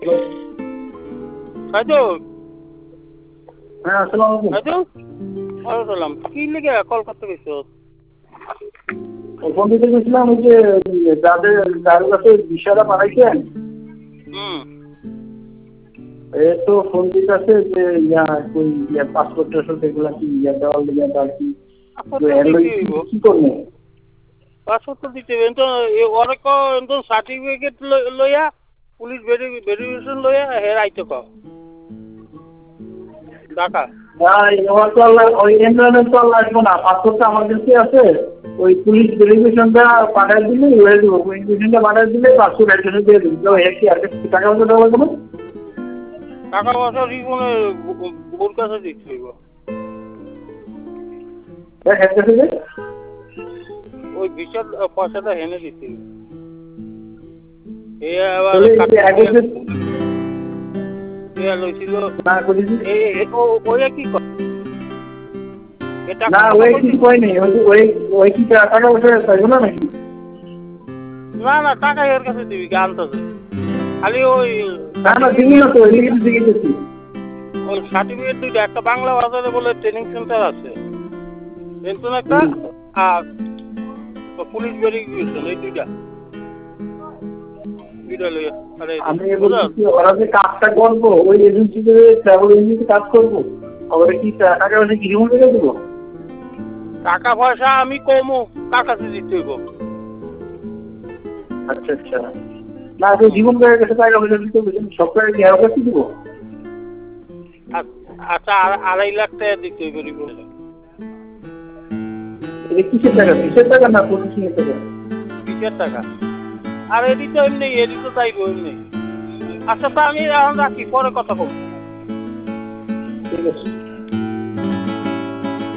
সাইদুল, হ্যাঁ আসসালামু আলাইকুম। সাইদুল, ওয়ালাইকুম সালাম। কি লিগে কল করতে গেছো? ফোন দিতে গেছিলাম ওই যে যার কাছে বিষয়টা পাঠাইছেন তো ফোন দিতে আছে যে পাসপোর্ট টাসপোর্ট এগুলা কি দেওয়ার লেগে আর কি কি করবো? পাসপোর্ট তো দিতে হবে। ওরা সার্টিফিকেট লইয়া পুলিশ ভেরিফিকেশন লইয়া হের আইতে কও ঢাকা। ওই এমপ্লয়মেন্ট তো লাগবে না, পাসপোর্টটা আমার কাছে আছে। ওই পুলিশ ভেরিফিকেশনটা পাঠাই দিলে হয়ে দেবো। ভেরিফিকেশনটা পাঠাই দিলে পাসপোর্ট অ্যাড্রেস দিয়ে দিবি। তো এর কি আর টাকা পয়সা দেওয়া লাগবে না? টাকা পয়সা রিবনে বোর কাছে দিতে হইব। ওই ভিসার পয়সাটা হেনে দিতে হইব। না না টাকা এর কাছে দিবি আনতেছে খালি ওই সার্টিফিকেট দুইটা, একটা বাংলা বাজারে বলে ট্রেনিং সেন্টার আছে একটা, আর পুলিশ ভেরিফিকেশন, এই দুইটা লইয়া। আমি বলছি ওরা যে কাজটা করবো ওই এজেন্সিতে ট্রাভেল এজেন্সিতে কাজ করবো, ওরা কি টাকা পয়সা কি জীবন লেগে দেবো? টাকা পয়সা আমি কমও কাকাতে দিতে হইব। আচ্ছা আচ্ছা, না জীবন গায়ের কাছে টাকা পয়সা দিতে হবে সব টাকা কি আরো কাছে দিব? আচ্ছা 2.5 লাখ টাকা দিতে হইব রিপোর্টে। কিসের টাকা? কিসের টাকা না প্রতিদিনের টাকা? কিসের টাকা? আর এডি তো এমনি, এডি তো চাইবো এমনি। আচ্ছা তা আমি এখন রাখি, পরে কথা বলবো। ঠিক আছে।